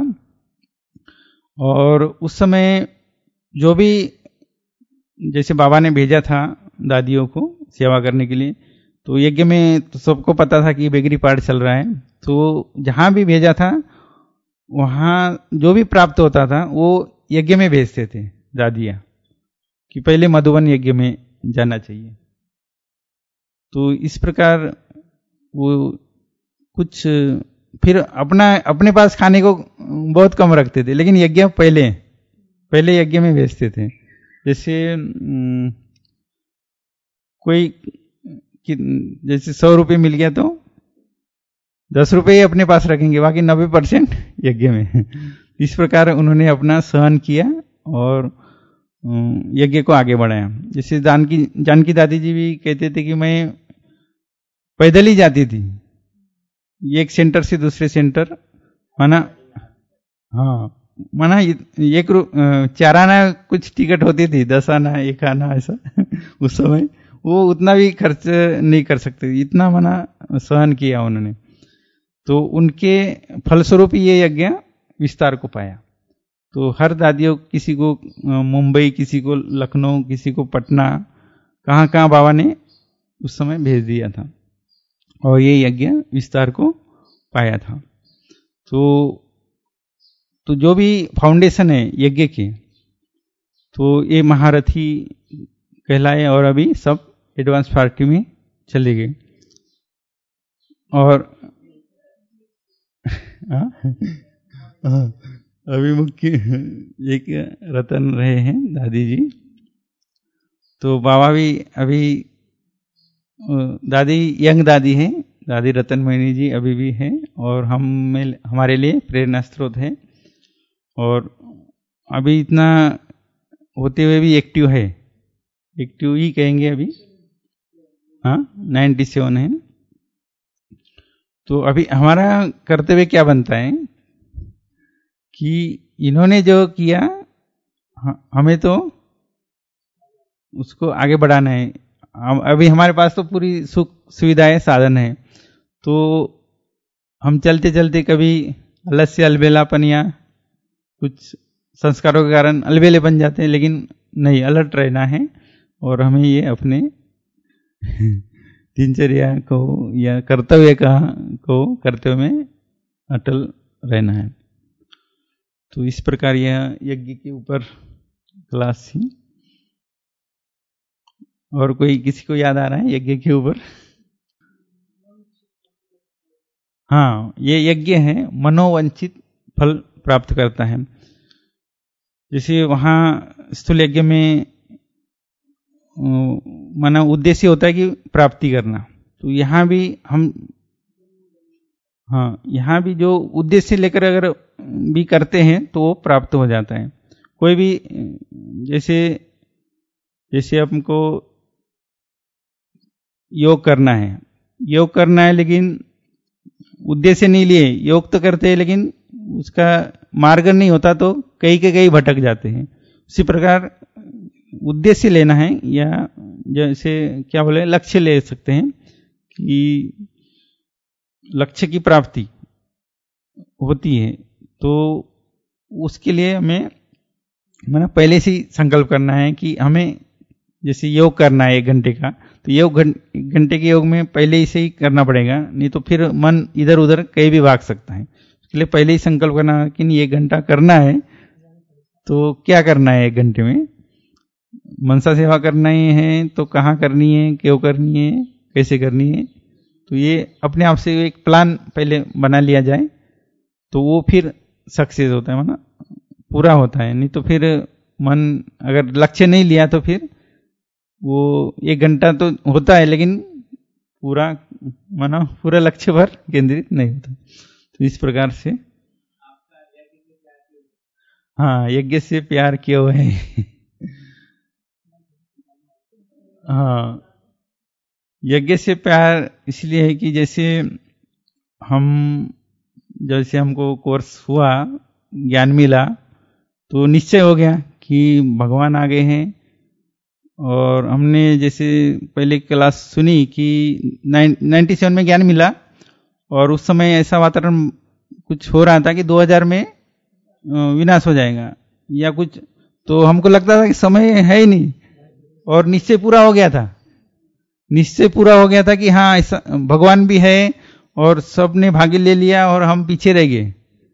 और उस समय जो भी जैसे बाबा ने भेजा था दादियों को सेवा करने के लिए, तो यज्ञ में तो सबको पता था कि बेगरी पाठ चल रहा है, तो जहां भी भेजा था वहां जो भी प्राप्त होता था वो यज्ञ में भेजते थे दादियां, कि पहले मधुबन यज्ञ में जाना चाहिए। तो इस प्रकार वो कुछ फिर अपना अपने पास खाने को बहुत कम रखते थे, लेकिन यज्ञ पहले पहले यज्ञ में भेजते थे। जैसे कोई जैसे सौ रुपये मिल गया तो दस रुपये ही अपने पास रखेंगे, बाकी नब्बे परसेंट यज्ञ में। इस प्रकार उन्होंने अपना सहन किया और यज्ञ को आगे बढ़ाया। जैसे जानकी जानकी दादी जी भी कहते थे कि मैं पैदल ही जाती थी, एक सेंटर से दूसरे सेंटर, माना हाँ माना एक चार आना कुछ टिकट होती थी, दस आना एक आना ऐसा उस समय वो उतना भी खर्च नहीं कर सकते, इतना माना सहन किया उन्होंने। तो उनके फलस्वरूप ये यज्ञ विस्तार को पाया। तो हर दादियों, किसी को मुंबई, किसी को लखनऊ, किसी को पटना, कहाँ कहाँ बाबा ने उस समय भेज दिया था और ये यज्ञ विस्तार को पाया था। तो तो जो भी फाउंडेशन है यज्ञ के, तो ये महारथी कहलाए और अभी सब एडवांस पार्टी में चले गए। और आ, आ, अभी मुख्य एक रतन रहे हैं दादी जी। तो बाबा भी अभी दादी यंग दादी हैं, दादी रतन मोहिनी जी अभी भी हैं और हम में हमारे लिए प्रेरणा स्रोत है। और अभी इतना होते हुए भी एक्टिव है, एक्टिव ही कहेंगे अभी, हाँ नाइन्टी सेवन है। तो अभी हमारा कर्तव्य क्या बनता है कि इन्होंने जो किया हमें तो उसको आगे बढ़ाना है। हम अभी हमारे पास तो पूरी सुख सुविधाएं साधन है, तो हम चलते चलते कभी अलस्य अलबेलापन या कुछ संस्कारों के कारण अलबेले बन जाते हैं, लेकिन नहीं, अलर्ट रहना है और हमें ये अपने दिनचर्या को या कर्तव्य का को कर्तव्य में अटल रहना है। तो इस प्रकार यह यज्ञ के ऊपर क्लास थी। और कोई किसी को याद आ रहा है यज्ञ के ऊपर? हाँ, ये यज्ञ है मनोवंचित फल प्राप्त करता है। जैसे वहां स्थूल यज्ञ में माना उद्देश्य होता है कि प्राप्ति करना, तो यहाँ भी हम हाँ यहाँ भी जो उद्देश्य लेकर अगर भी करते हैं तो वो प्राप्त हो जाता है। कोई भी जैसे जैसे हमको योग करना है, योग करना है लेकिन उद्देश्य नहीं लिए, योग तो करते हैं लेकिन उसका मार्ग नहीं होता तो कई के कई भटक जाते हैं। उसी प्रकार उद्देश्य लेना है, या जैसे क्या बोले लक्ष्य ले सकते हैं कि लक्ष्य की प्राप्ति होती है, तो उसके लिए हमें मैंने पहले से ही संकल्प करना है कि हमें जैसे योग करना है एक घंटे का, तो योग घंटे के योग में पहले ही से ही करना पड़ेगा, नहीं तो फिर मन इधर उधर कहीं भी भाग सकता है। इसके लिए पहले ही संकल्प करना है कि नहीं एक घंटा करना है, तो क्या करना है एक घंटे में, मनसा सेवा करना ही है तो कहाँ करनी है, क्यों करनी है, कैसे करनी है, तो ये अपने आप से एक प्लान पहले बना लिया जाए तो वो फिर सक्सेस होता है, माना पूरा होता है। नहीं तो फिर मन अगर लक्ष्य नहीं लिया तो फिर वो एक घंटा तो होता है लेकिन पूरा माना पूरा लक्ष्य पर केंद्रित नहीं होता। तो इस प्रकार से हाँ यज्ञ से प्यार क्यों है हाँ यज्ञ से प्यार इसलिए है कि जैसे हम जैसे हमको कोर्स हुआ, ज्ञान मिला, तो निश्चय हो गया कि भगवान आ गए हैं। और हमने जैसे पहले क्लास सुनी कि नाइन्टी सेवन में ज्ञान मिला और उस समय ऐसा वातावरण कुछ हो रहा था कि दो हज़ार में विनाश हो जाएगा या कुछ, तो हमको लगता था कि समय है ही नहीं, और निश्चय पूरा हो गया था। निश्चय पूरा हो गया था कि हाँ ऐसा भगवान भी है और सब ने भाग ले लिया और हम पीछे रह गए।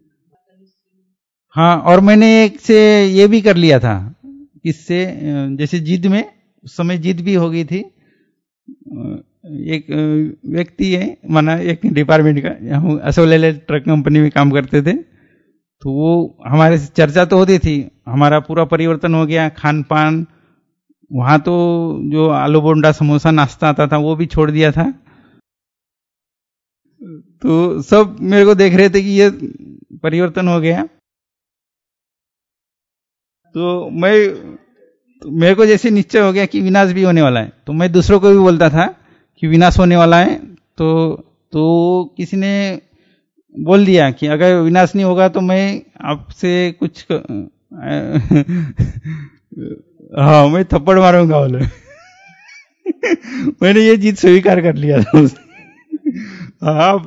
हाँ, और मैंने एक से ये भी कर लिया था, इससे जैसे जिद में उस समय जिद भी हो गई थी। एक व्यक्ति है माना एक डिपार्टमेंट का, हम असोलेले ट्रक कंपनी में काम करते थे, तो वो हमारे से चर्चा तो होती थी, हमारा पूरा परिवर्तन हो गया, खान पान वहां तो जो आलू बोंडा समोसा नाश्ता आता था वो भी छोड़ दिया था। तो सब मेरे को देख रहे थे कि ये परिवर्तन हो गया। तो मैं तो मेरे को जैसे निश्चय हो गया कि विनाश भी होने वाला है, तो मैं दूसरों को भी बोलता था कि विनाश होने वाला है। तो तो किसी ने बोल दिया कि अगर विनाश नहीं होगा तो मैं आपसे कुछ हाँ मैं थप्पड़ मारूंगा बोले मैंने ये जीत स्वीकार कर लिया था आप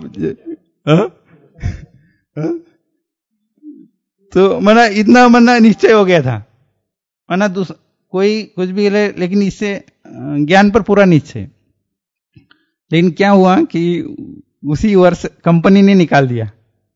तो मना इतना मना निश्चय हो गया था, मना कोई कुछ भी ले, लेकिन इससे ज्ञान पर पूरा निश्चय। लेकिन क्या हुआ कि उसी वर्ष कंपनी ने निकाल दिया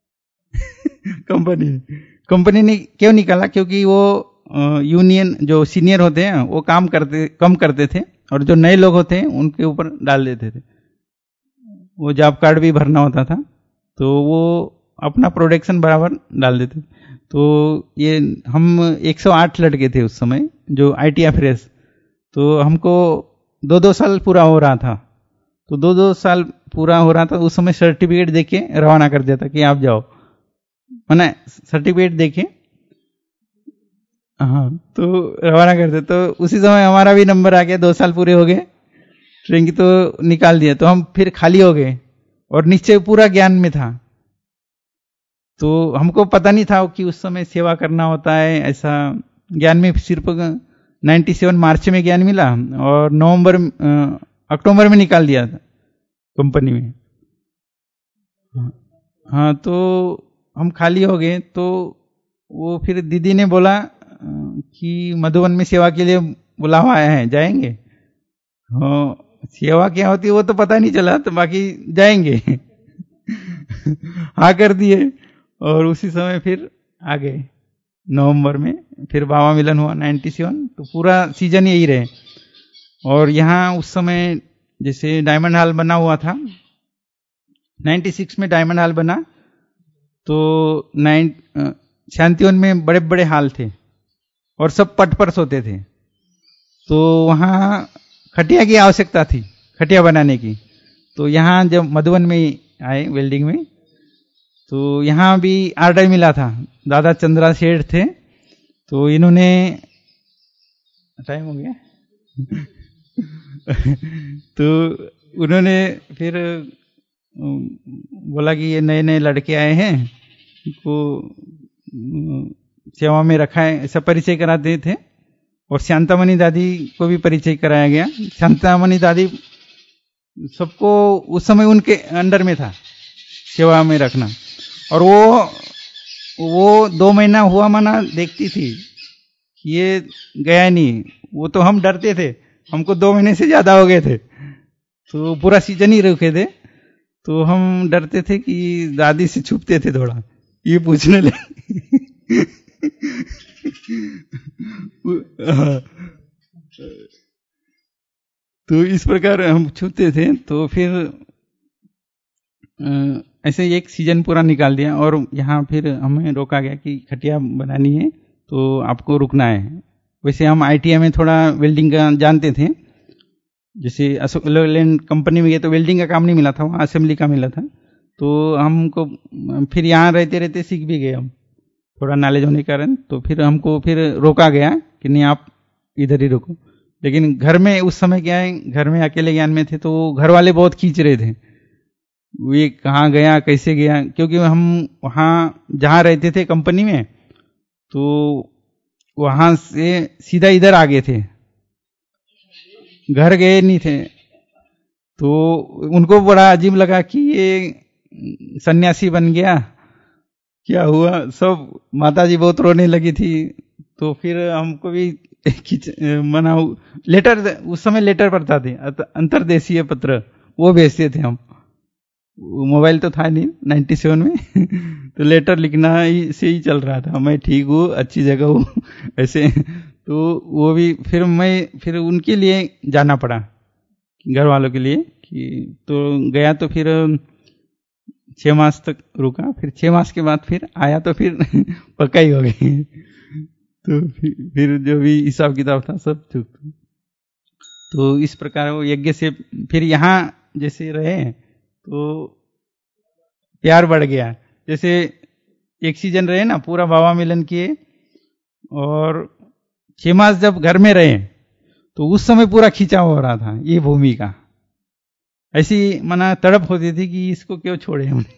कंपनी कंपनी ने क्यों निकाला? क्योंकि वो यूनियन जो सीनियर होते हैं वो काम करते कम करते थे और जो नए लोग होते हैं उनके ऊपर डाल देते थे। वो जॉब कार्ड भी भरना होता था तो वो अपना प्रोडक्शन बराबर डाल देते थे। तो ये हम एक सौ आठ लड़के थे उस समय जो आईटी फ्रेश, तो हमको दो दो साल पूरा हो रहा था। तो दो दो साल पूरा हो रहा था उस समय सर्टिफिकेट देके रवाना कर दिया था कि आप जाओ, मैंने सर्टिफिकेट देके हाँ तो रवाना कर दिया। तो उसी समय हमारा भी नंबर आ गया, दो साल पूरे हो गए, ट्रेनिंग तो निकाल दिया, तो हम फिर खाली हो गए और निश्चय पूरा ज्ञान में था। तो हमको पता नहीं था कि उस समय सेवा करना होता है, ऐसा ज्ञान में सिर्फ सत्तानवे मार्च में ज्ञान मिला और नवंबर अक्टूबर में निकाल दिया था कंपनी में। हाँ, तो हम खाली हो गए। तो वो फिर दीदी ने बोला कि मधुबन में सेवा के लिए बुलावा आया है, जाएंगे? हाँ, सेवा क्या होती है वो तो पता नहीं चला, तो बाकी जाएंगे। हाँ कर दिए और उसी समय फिर आ गए नवंबर में। फिर बाबा मिलन हुआ सत्तानवे, तो पूरा सीजन यही रहे। और यहाँ उस समय जैसे डायमंड हॉल बना हुआ था, छियानवे में डायमंड हॉल बना, तो शांतिवन में बड़े बड़े हाल थे और सब पट पर सोते थे। तो वहाँ खटिया की आवश्यकता थी, खटिया बनाने की। तो यहाँ जब मधुबन में आए वेल्डिंग में, तो यहाँ भी ऑर्डर मिला था। दादा चंद्रा सेठ थे, तो इन्होंने, टाइम हो गया तो उन्होंने फिर बोला कि ये नए नए लड़के आए हैं, को सेवा में रखा है, ऐसा परिचय कराते थे। और शांतामणि दादी को भी परिचय कराया गया। शांतामणि दादी सबको उस समय उनके अंडर में था सेवा में रखना। और वो वो दो महीना हुआ माना देखती थी, ये गया नहीं। वो तो हम डरते थे, हमको दो महीने से ज्यादा हो गए थे, तो पूरा सीजन ही रुके थे। तो हम डरते थे कि दादी से छुपते थे थोड़ा, ये पूछने लगे। तो इस प्रकार हम छुपते थे। तो फिर ऐसे एक सीजन पूरा निकाल दिया। और यहाँ फिर हमें रोका गया कि खटिया बनानी है तो आपको रुकना है। वैसे हम आईटीआई में थोड़ा वेल्डिंग का जानते थे, जैसे अशोक लेलैंड कंपनी में गए तो वेल्डिंग का काम नहीं मिला था, वहाँ असेंबली का मिला था। तो हमको फिर यहाँ रहते रहते सीख भी गए हम, थोड़ा नॉलेज होने के कारण। तो फिर हमको फिर रोका गया कि नहीं आप इधर ही रुको। लेकिन घर में उस समय क्या है, घर में अकेले ज्ञान में थे, तो घर वाले बहुत खींच रहे थे, ये कहाँ गया कैसे गया। क्योंकि हम वहाँ जहाँ रहते थे कंपनी में, तो वहां से सीधा इधर आ गए थे, घर गए नहीं थे। तो उनको बड़ा अजीब लगा कि ये सन्यासी बन गया, क्या हुआ। सब माताजी बहुत रोने लगी थी। तो फिर हमको भी मना, लेटर उस समय लेटर पढ़ता थे, अंतरदेशीय पत्र वो भेजते थे हम। मोबाइल तो था नहीं सत्तानवे में, तो लेटर लिखना ही से ही चल रहा था, मैं ठीक हूँ, अच्छी जगह हूँ, ऐसे। तो वो भी फिर मैं फिर उनके लिए जाना पड़ा, घर वालों के लिए कि तो गया। तो फिर छह मास तक रुका, फिर छह मास के बाद फिर आया, तो फिर पक्का ही हो गई। तो फिर जो भी हिसाब किताब था सब चुक। तो इस प्रकार वो यज्ञ से फिर यहाँ जैसे रहे तो प्यार बढ़ गया। जैसे एक सीजन रहे ना, पूरा बाबा मिलन किए, और छह मास जब घर में रहे तो उस समय पूरा खिंचाव हो रहा था ये भूमि का। ऐसी मना तड़प होती थी कि इसको क्यों छोड़े हमने।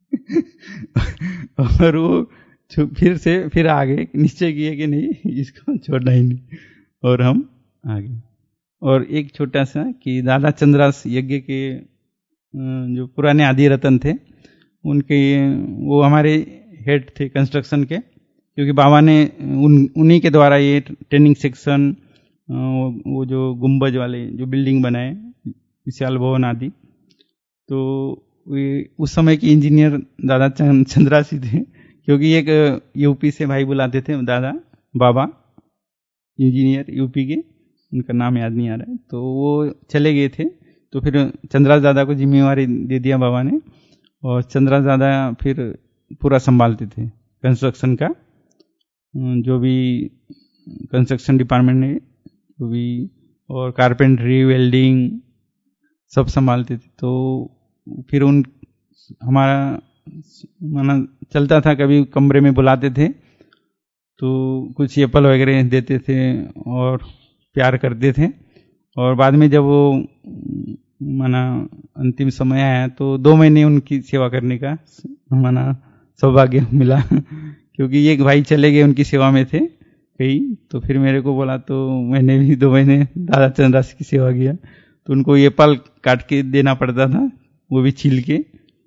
और वो फिर से फिर आ गए, निश्चय किए कि नहीं इसको छोड़ना ही नहीं, और हम आ गए। और एक छोटा सा कि दादा चंद्रास यज्ञ के जो पुराने आदि रतन थे, उनके वो हमारे हेड थे कंस्ट्रक्शन के, क्योंकि बाबा ने उन उन्हीं के द्वारा ये ट्रेनिंग सेक्शन, वो जो गुंबज वाले जो बिल्डिंग बनाए, विशाल भवन आदि। तो उस समय के इंजीनियर दादा चंद्रासी थे, क्योंकि एक यूपी से भाई बुलाते थे दादा बाबा इंजीनियर यूपी के, उनका नाम याद नहीं आ रहा है। तो वो चले गए थे, तो फिर चंद्रास दादा को जिम्मेवारी दे दिया बाबा ने, और चंद्रास दादा फिर पूरा संभालते थे कंस्ट्रक्शन का, जो भी कंस्ट्रक्शन डिपार्टमेंट ने जो भी, और कारपेंटरी वेल्डिंग सब संभालते थे। तो फिर उन हमारा माना चलता था, कभी कमरे में बुलाते थे तो कुछ एप्पल वगैरह देते थे और प्यार करते थे। और बाद में जब वो माना अंतिम समय आया तो दो महीने उनकी सेवा करने का माना सौभाग्य मिला, क्योंकि एक भाई चले गए उनकी सेवा में थे गई तो फिर मेरे को बोला, तो मैंने भी दो महीने दादा चंद्रदास की सेवा किया। तो उनको ये पल काट के देना पड़ता था, वो भी छील के,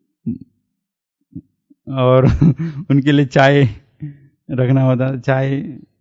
और उनके लिए चाय रखना होता था, चाय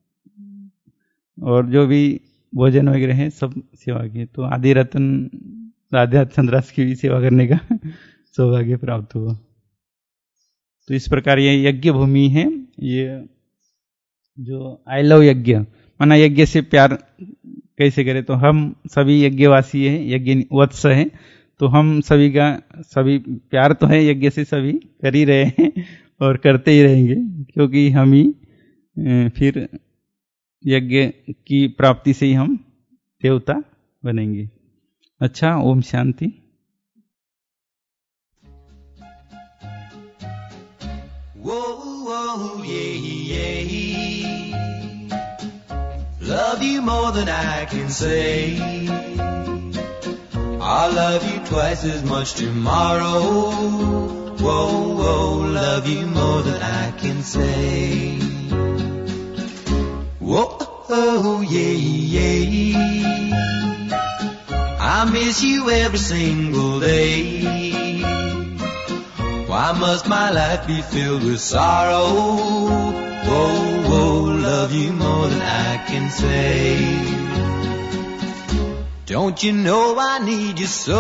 और जो भी भोजन वगैरह है सब सेवा की। तो आदि रतन राधा चंद्रदास की भी सेवा करने का सौभाग्य प्राप्त हुआ। तो इस प्रकार ये यज्ञ भूमि है। ये जो आई लव यज्ञ, माना यज्ञ से प्यार कैसे करें, तो हम सभी यज्ञवासी हैं, यज्ञ वत्स हैं, तो हम सभी का सभी प्यार तो है यज्ञ से, सभी कर ही रहे हैं और करते ही रहेंगे, क्योंकि हम ही फिर यज्ञ की प्राप्ति से ही हम देवता बनेंगे। अच्छा, Om Shanti. Whoa, yeah, yeah. Love you more than I can say. I'll love you twice as much tomorrow. Whoa, whoa, love you more than I can say. Whoa, yeah, yeah. I miss you every single day. Why must my life be filled with sorrow? Whoa, whoa, love you more than I can say. Don't you know I need you so?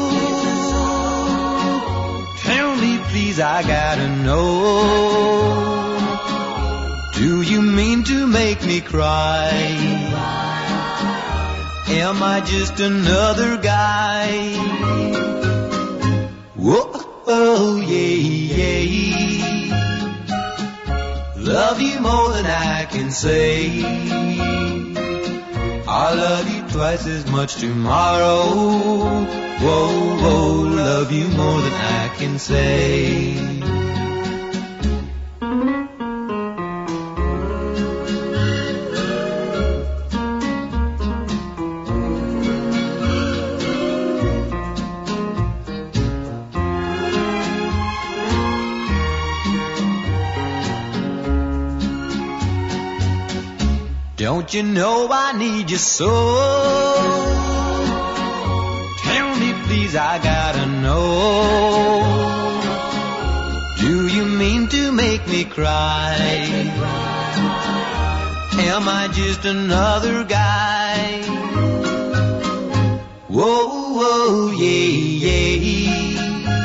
Tell me please, I gotta know. Do you mean to make me cry? Am I just another guy? Whoa. Oh, yeah, yeah. Love you more than I can say. I'll love you twice as much tomorrow. Whoa, whoa, love you more than I can say. Don't you know I need you so? Tell me please, I gotta know. Do you mean to make me cry? Am I just another guy? Whoa, whoa, yeah, yeah.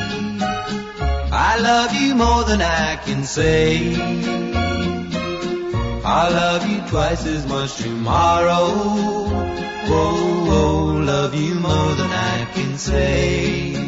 I love you more than I can say. I'll love you twice as much tomorrow. Whoa, whoa, love you more than I can say.